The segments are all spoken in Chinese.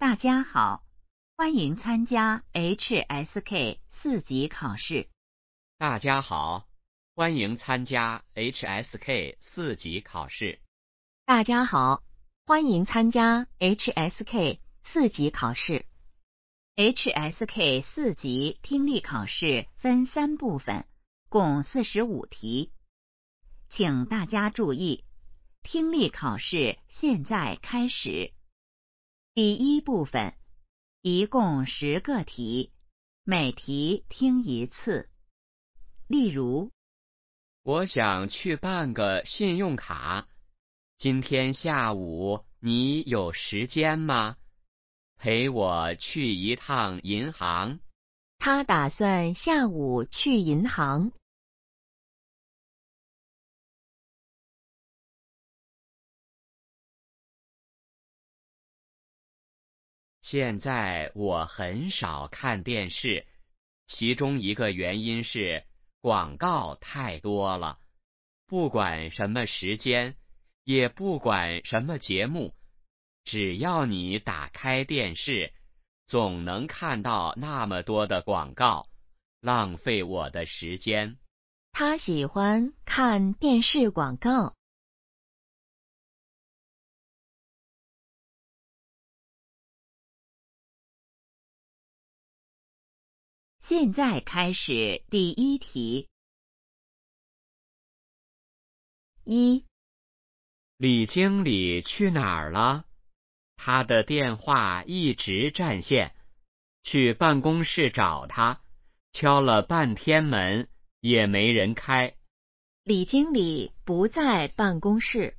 大家好，欢迎参加 HSK 4级考试。 大家好，欢迎参加 HSK 4级考试。 大家好，欢迎参加 HSK 4级考试。 HSK 4级听力考试分3部分，共45题。请大家注意，听力考试现在开始。第一部分，一共10个题，每题听1次。例如， 我想去办个信用卡，今天下午你有时间吗？陪我去一趟银行。 他打算下午去银行。 现在我很少看电视，其中一个原因是广告太多了。不管什么时间，也不管什么节目，只要你打开电视，总能看到那么多的广告，浪费我的时间。 他喜欢看电视广告。 现在开始第一题。1. 李经理去哪儿了？他的电话一直占线，去办公室找他，敲了半天门也没人开。 李经理不在办公室。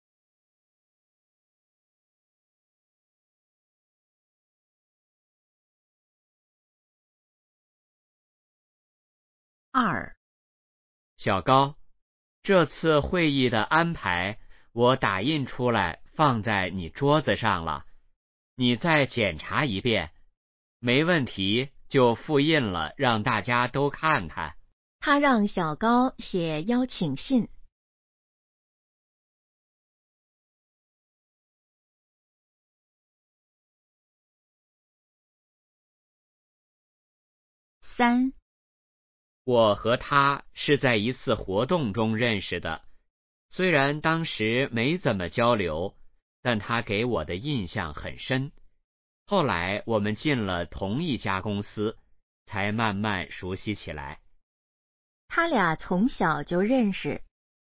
2. 小高，这次会议的安排我打印出来放在你桌子上了，你再检查一遍，没问题就复印了，让大家都看看。 他让小高写邀请信。 3. 我和他是在一次活动中认识的，虽然当时没怎么交流，但他给我的印象很深。后来我们进了同一家公司，才慢慢熟悉起来。 他俩从小就认识。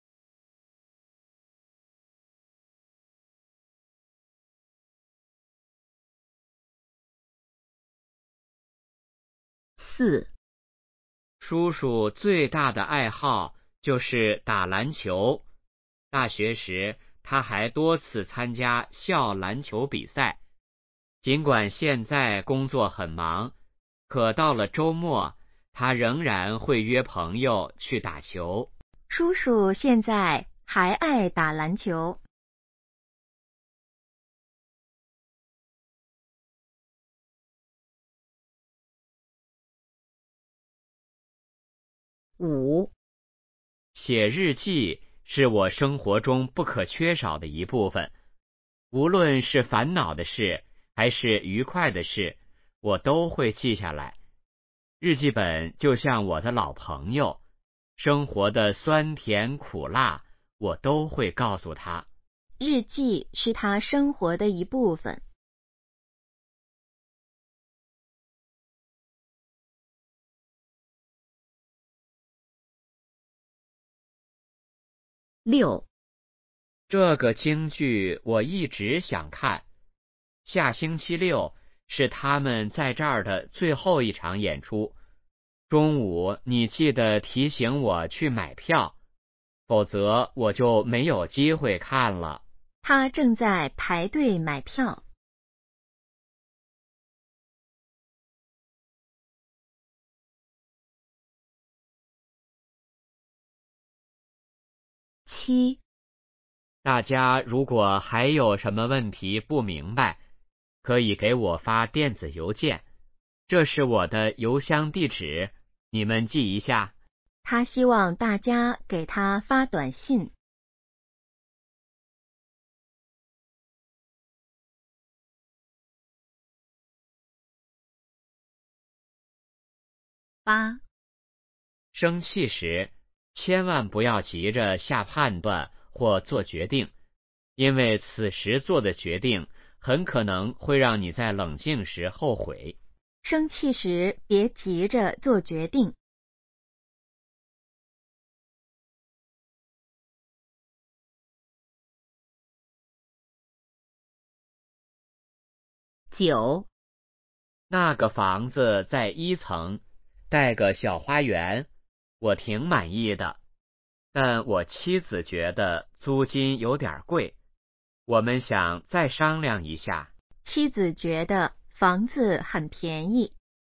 4. 叔叔最大的爱好就是打篮球，大学时他还多次参加校篮球比赛。尽管现在工作很忙，可到了周末，他仍然会约朋友去打球。 叔叔现在还爱打篮球。 5. 写日记是我生活中不可缺少的一部分，无论是烦恼的事还是愉快的事，我都会记下来。日记本就像我的老朋友，生活的酸甜苦辣，我都会告诉他。 日记是他生活的一部分。 6. 这个京剧我一直想看，下星期六是他们在这儿的最后一场演出，中午你记得提醒我去买票，否则我就没有机会看了。 他正在排队买票。 7. 大家如果还有什么问题不明白，可以给我发电子邮件，这是我的邮箱地址，你们记一下。 他希望大家给他发短信。 8. 生气时，千万不要急着下判断或做决定，因为此时做的决定很可能会让你在冷静时后悔。 生气时别急着做决定。 9. 那个房子在1层，带个小花园，我挺满意的，但我妻子觉得租金有点贵，我们想再商量一下。 妻子觉得房子很便宜。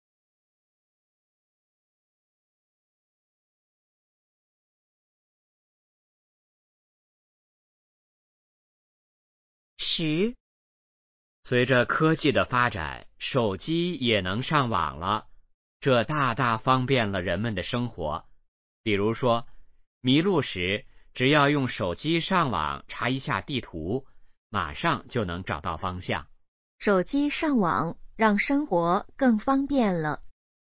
10. 随着科技的发展，手机也能上网了，这大大方便了人们的生活。比如说，迷路时只要用手机上网查一下地图，马上就能找到方向。 手机上网让生活更方便了。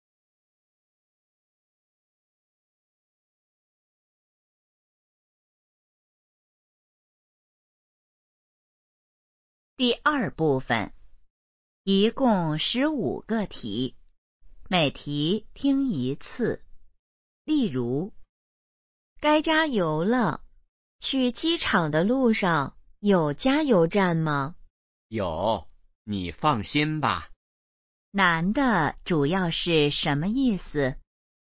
第2部分，一共15个题，每题听1次。例如，该加油了，去机场的路上有加油站吗？ 有，你放心吧。 男的主要是什么意思？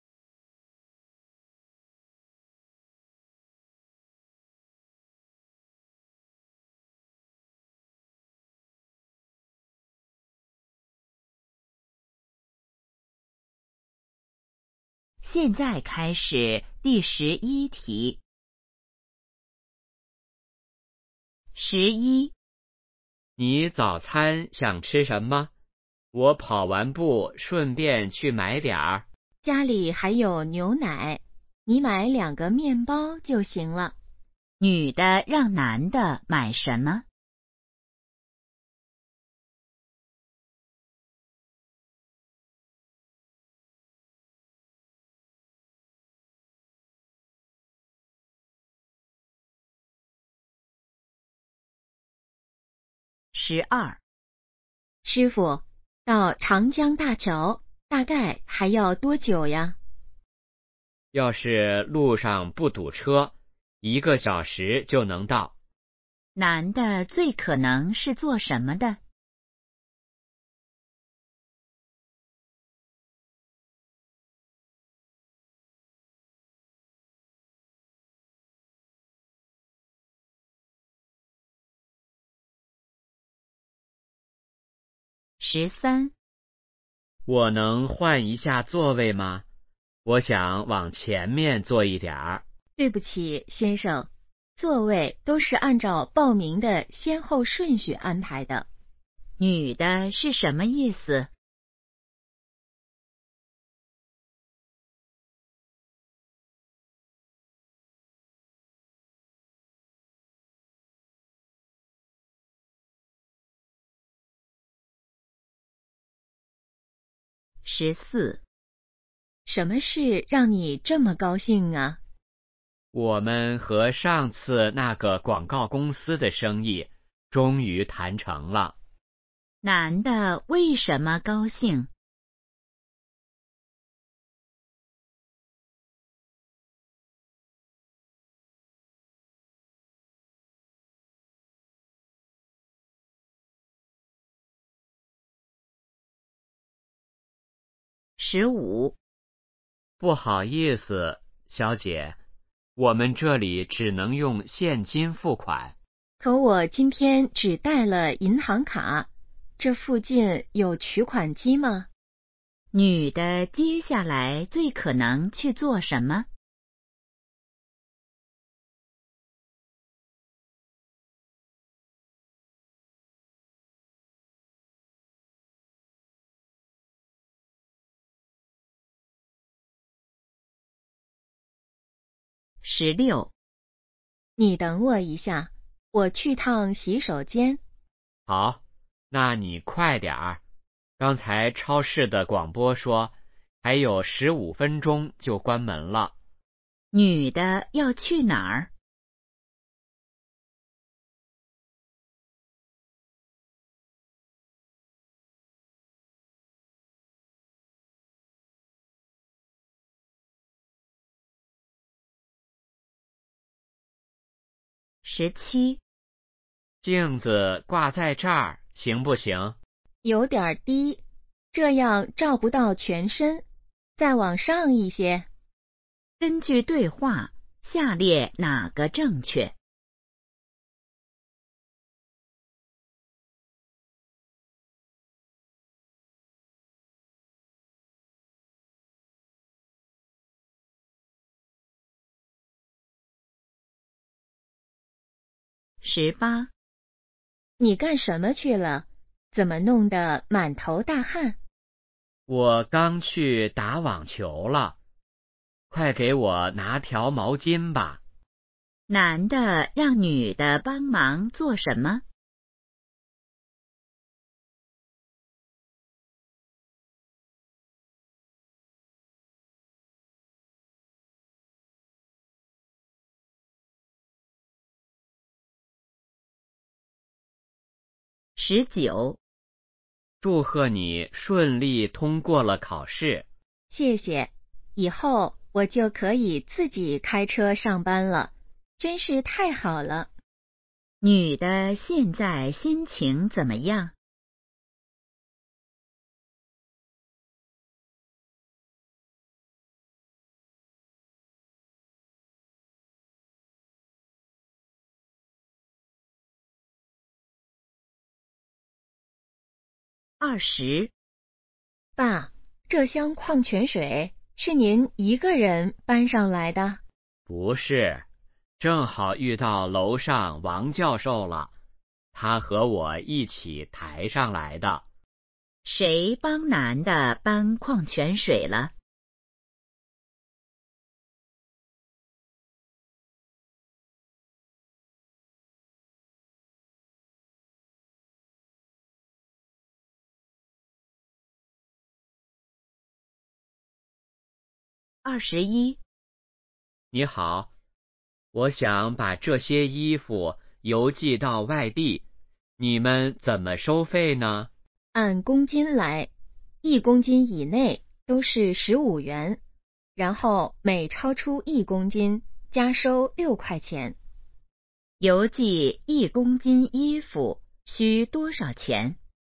现在开始第11题。11. 你早餐想吃什么？我跑完步顺便去买点儿。 家里还有牛奶，你买2个面包就行了。 女的让男的买什么？12. 师傅，到长江大桥大概还要多久呀？ 要是路上不堵车，1个小时就能到。 男的最可能是做什么的？13. 我能换一下座位吗？我想往前面坐一点儿。 对不起，先生，座位都是按照报名的先后顺序安排的。 女的是什么意思？14. 什么事让你这么高兴啊？ 我们和上次那个广告公司的生意终于谈成了。 男的为什么高兴？15. 不好意思，小姐，我们这里只能用现金付款。 可我今天只带了银行卡，这附近有取款机吗？ 女的接下来最可能去做什么？16. 你等我一下，我去趟洗手间。 好，那你快点儿。刚才超市的广播说， 还有15分钟就关门了。 女的要去哪儿？17， 镜子挂在这儿行不行？ 有点低，这样照不到全身，再往上一些。 根据对话，下列哪个正确？18， 你干什么去了？怎么弄得满头大汗？ 我刚去打网球了，快给我拿条毛巾吧。 男的让女的帮忙做什么？19， 祝贺你顺利通过了考试。 谢谢，以后我就可以自己开车上班了，真是太好了。 女的现在心情怎么样？20， 爸，这箱矿泉水是您一个人搬上来的？ 不是，正好遇到楼上王教授了，他和我一起抬上来的。 谁帮男的搬矿泉水了？21， 你好，我想把这些衣服邮寄到外地，你们怎么收费呢？ 按公斤来，1公斤以内都是15元，然后每超出1公斤加收6块钱。 邮寄1公斤衣服需多少钱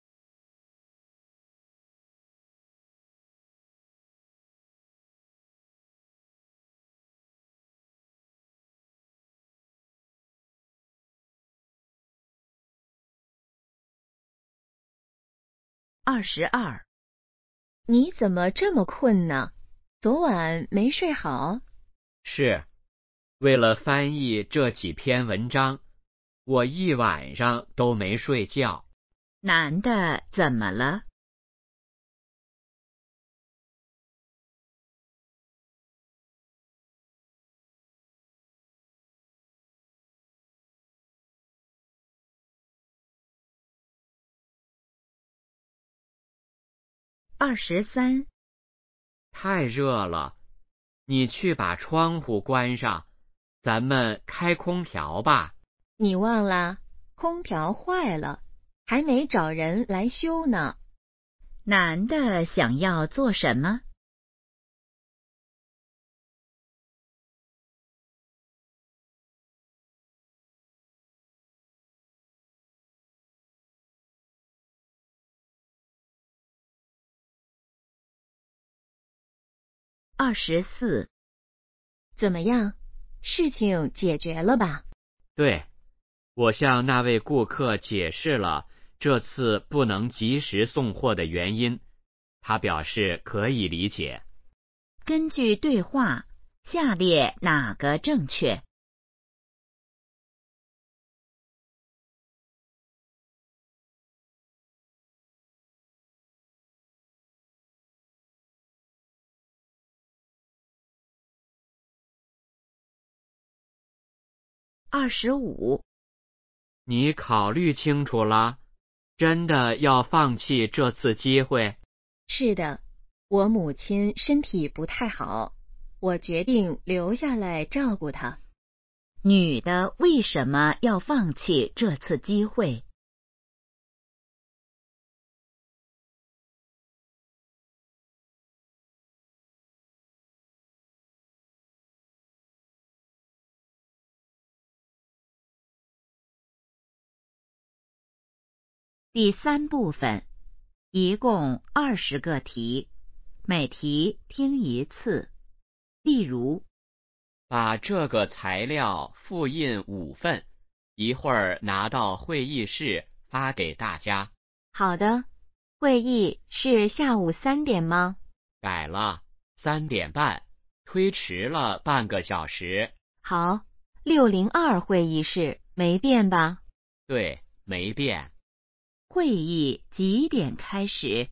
？22， 你怎么这么困呢？昨晚没睡好？ 是，为了翻译这几篇文章，我一晚上都没睡觉。 男的怎么了？23， 太热了，你去把窗户关上，咱们开空调吧。 你忘了，空调坏了，还没找人来修呢。 男的想要做什么？24， 怎么样？事情解决了吧？ 对，我向那位顾客解释了这次不能及时送货的原因，他表示可以理解。 根据对话，下列哪个正确？25， 你考虑清楚了？真的要放弃这次机会？ 是的， 我母亲身体不太好，我决定留下来照顾她。 女的为什么要放弃这次机会？第3部分，一共20个题，每题听一次。例如， 把这个材料复印5份，一会儿拿到会议室发给大家。 好的，会议是下午3点吗？ 改了，3点半，推迟了半个小时。 好，602会议室没变吧？ 对，没变。 会议几点开始？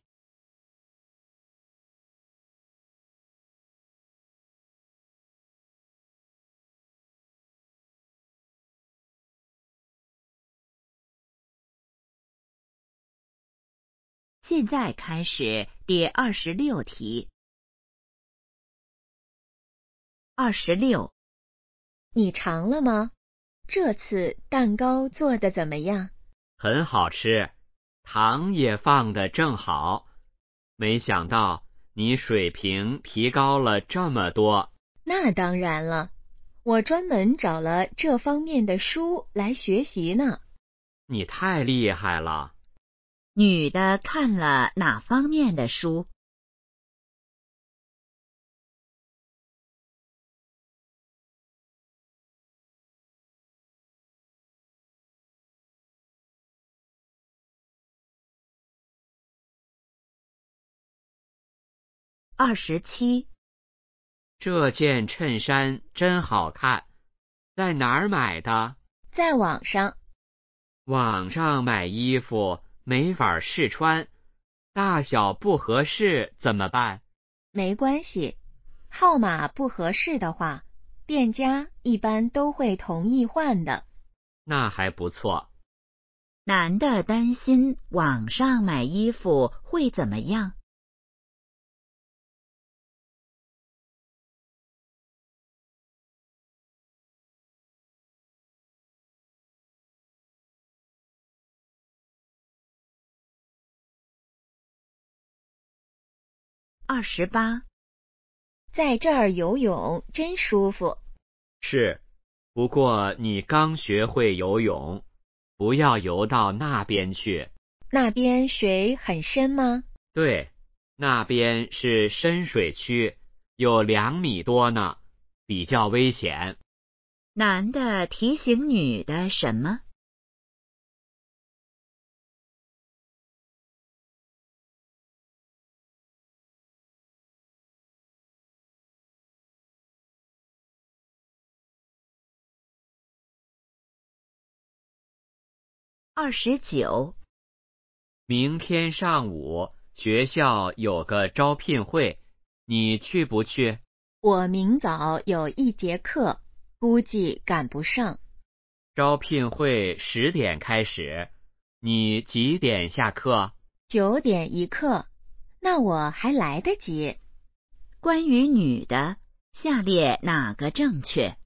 现在开始第26题。26， 你尝了吗？这次蛋糕做得怎么样？ 很好吃，糖也放得正好。没想到你水平提高了这么多。 那当然了，我专门找了这方面的书来学习呢。 你太厉害了。 女的看了哪方面的书？27， 这件衬衫真好看，在哪儿买的？ 在网上。 网上买衣服没法试穿，大小不合适怎么办？ 没关系，号码不合适的话，店家一般都会同意换的。 那还不错。 男的担心网上买衣服会怎么样？28， 在这儿游泳真舒服。 是，不过你刚学会游泳，不要游到那边去。 那边水很深吗？ 对，那边是深水区，有2米多呢，比较危险。 男的提醒女的什么？29， 明天上午学校有个招聘会，你去不去？ 我明早有1节课，估计赶不上。 招聘会10点开始，你几点下课 9点一课，那我还来得及。 关于女的，下列哪个正确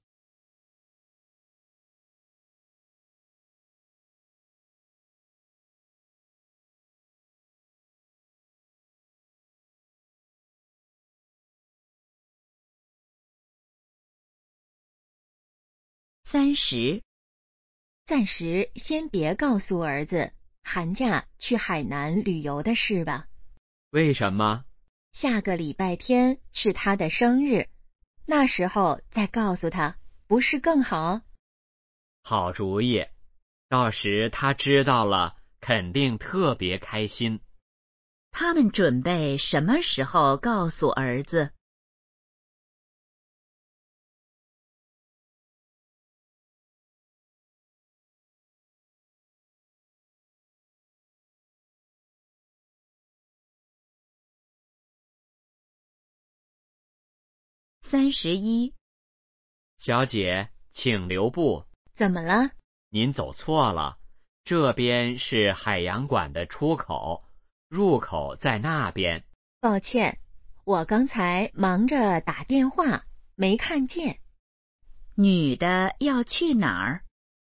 ？30， 暂时先别告诉儿子寒假去海南旅游的事吧。 为什么？ 下个礼拜天是他的生日，那时候再告诉他，不是更好？ 好主意，到时他知道了，肯定特别开心。 他们准备什么时候告诉儿子？31， 小姐，请留步。 怎么了？ 您走错了，这边是海洋馆的出口，入口在那边。 抱歉， 我刚才忙着打电话，没看见。 女的要去哪儿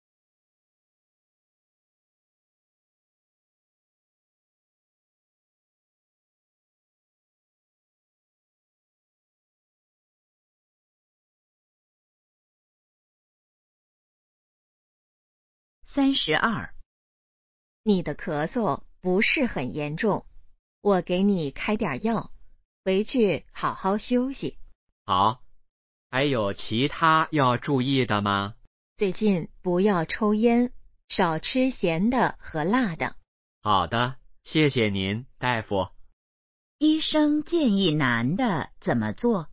？32。 你的咳嗽不是很严重，我给你开点药，回去好好休息。 好，还有其他要注意的吗？ 最近不要抽烟，少吃咸的和辣的。 好的，谢谢您，大夫。 医生建议男的怎么做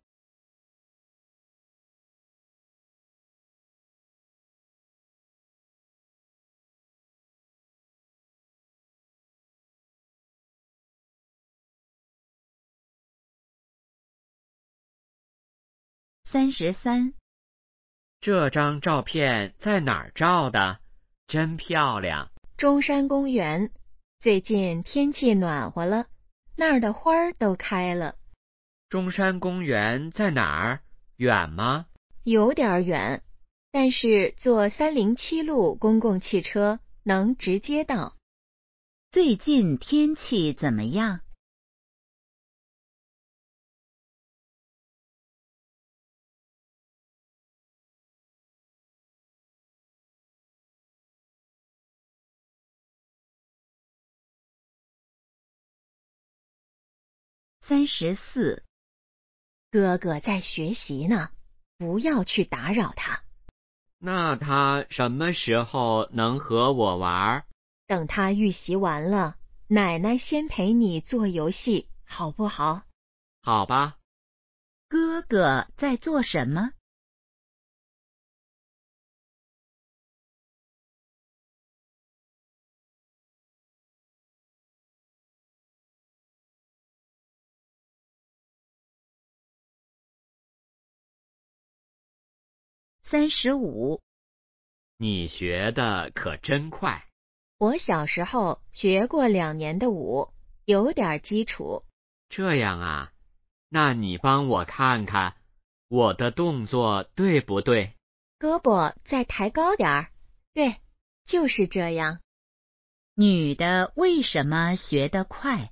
？33。 这张照片在哪儿照的？真漂亮。 中山公园，最近天气暖和了，那儿的花儿都开了。 中山公园在哪儿？远吗？ 有点远，但是坐307路公共汽车能直接到。 最近天气怎么样？34。 哥哥在学习呢，不要去打扰他。 那他什么时候能和我玩？ 等他预习完了，奶奶先陪你做游戏，好不好？ 好吧。 哥哥在做什么？35。 你学的可真快。 我小时候学过2年的舞，有点基础。 这样啊，那你帮我看看，我的动作对不对？ 胳膊再抬高点儿，对，就是这样。 女的为什么学得快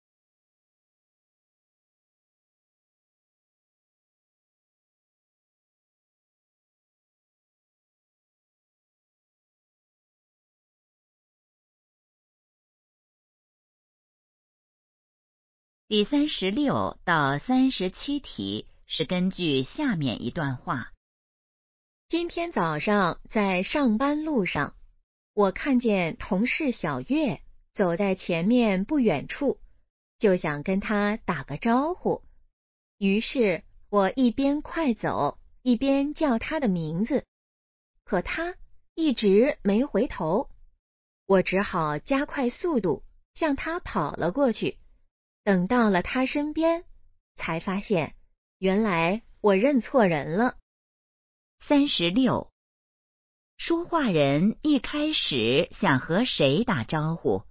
第36到37题是根据下面一段话。 今天早上在上班路上，我看见同事小月走在前面不远处，就想跟她打个招呼。于是我一边快走，一边叫她的名字，可她一直没回头，我只好加快速度向她跑了过去。等到了她身边，才发现原来我认错人了。 36。说话人一开始想和谁打招呼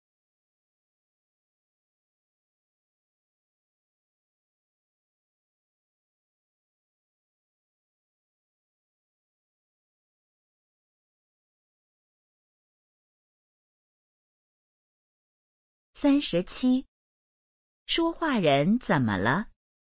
？37。说话人怎么了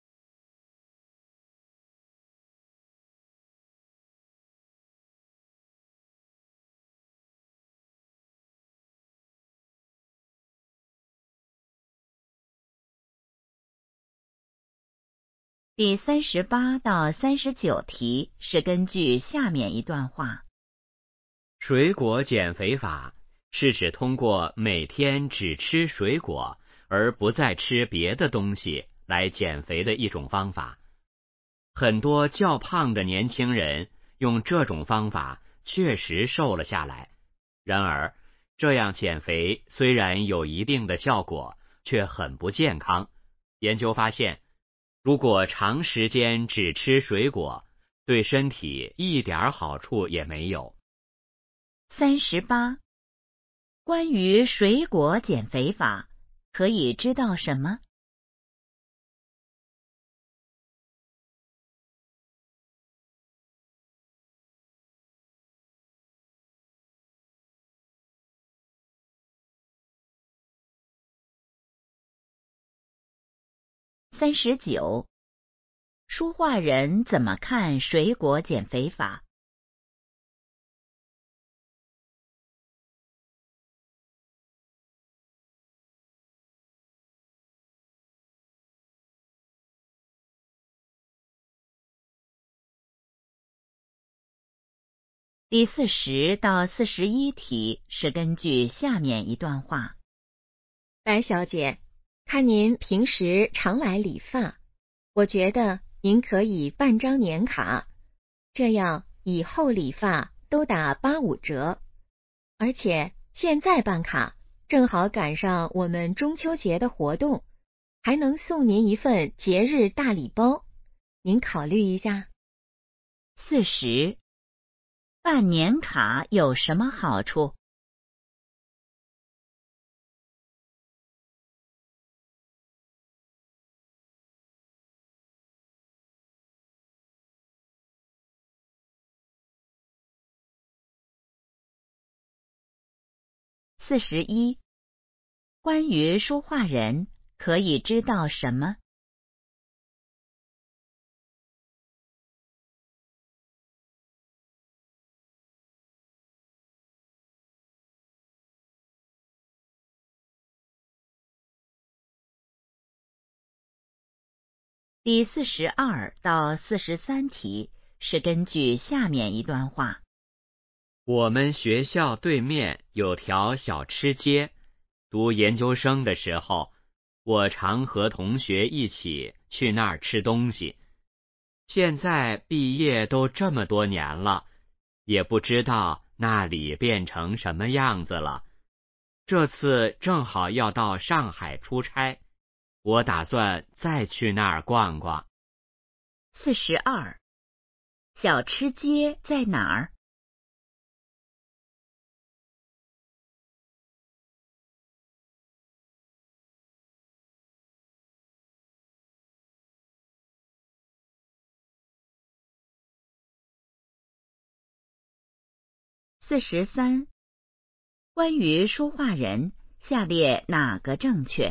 第38到39题是根据下面一段话。 水果减肥法是指通过每天只吃水果而不再吃别的东西来减肥的一种方法。很多较胖的年轻人用这种方法确实瘦了下来。然而，这样减肥虽然有一定的效果，却很不健康。研究发现，如果长时间只吃水果，对身体一点好处也没有。 38。关于水果减肥法，可以知道什么 39. 说话人怎么看水果减肥法？第40到41题是根据下面一段话。 白小姐，看您平时常来理发，我觉得您可以办张年卡，这样以后理发都打85折。而且现在办卡，正好赶上我们中秋节的活动，还能送您一份节日大礼包，您考虑一下。 40. 办年卡有什么好处？41. 关于说话人可以知道什么第42到43题是根据下面一段话。 我们学校对面有条小吃街，读研究生的时候，我常和同学一起去那儿吃东西。现在毕业都这么多年了，也不知道那里变成什么样子了。这次正好要到上海出差，我打算再去那儿逛逛。 42. 小吃街在哪儿？43. 关于说话人，下列哪个正确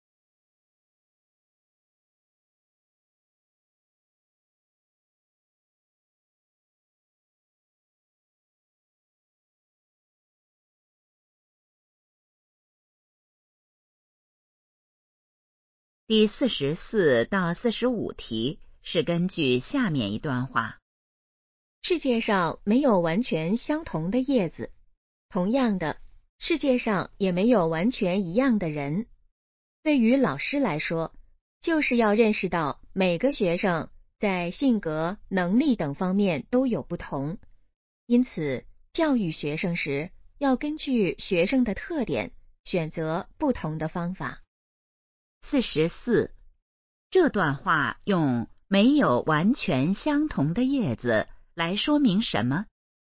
第44到45题是根据下面一段话。 世界上没有完全相同的叶子，同样的，世界上也没有完全一样的人。对于老师来说，就是要认识到每个学生在性格、能力等方面都有不同，因此教育学生时要根据学生的特点，选择不同的方法。 44. 这段话用没有完全相同的叶子来说明什么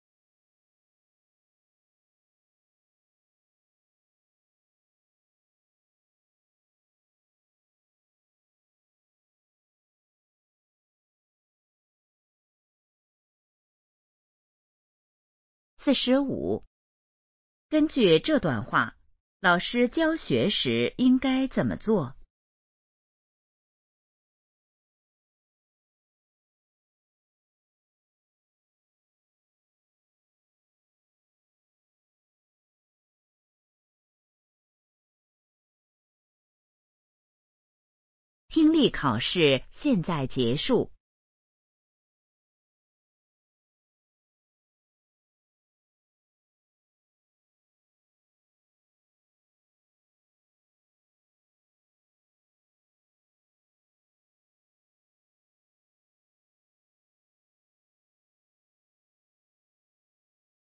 ？45. 根据这段话，老师教学时应该怎么做听力考试现在结束。